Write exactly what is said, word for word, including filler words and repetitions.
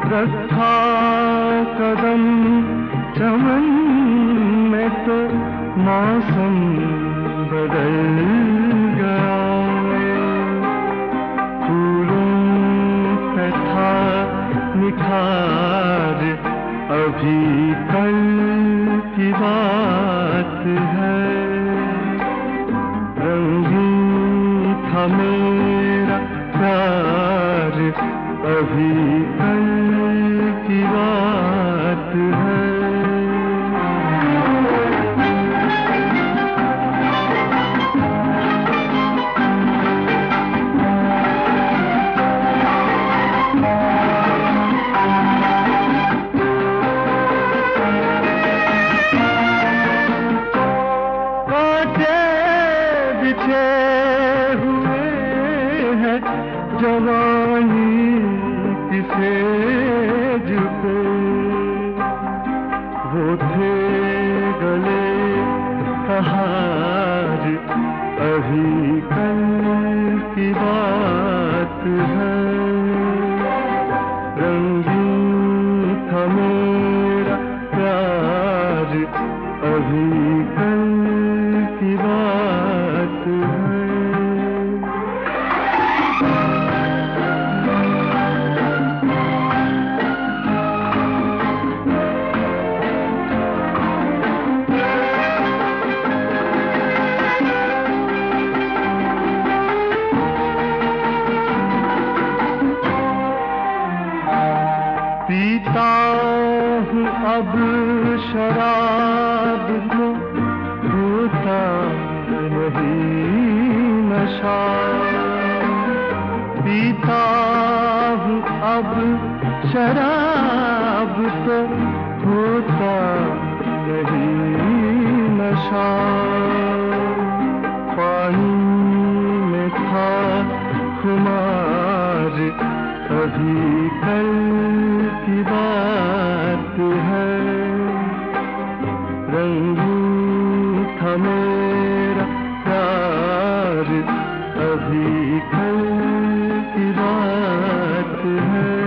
रखा कदम चमन में तो मौसम बदल गया। फूलों पे था निखार, अभी कल की बात है। रंगीन था मेरा प्यार, अभी कल की बात है। कांटे बिछे हुए हैं जवानी की सेज पे, वो थे गले का हार, अभी कल की बात है। रंगीन था मेरा प्यार, अभी कल की बात है। पीता हूँ अब शराब को, होता नहीं नशा। पीता हूँ अब शराब तो होता नहीं नशा। पानी में था खुमार, अभी कल की बात है। रंगीन था मेरा प्यार, अभी कल की बात है।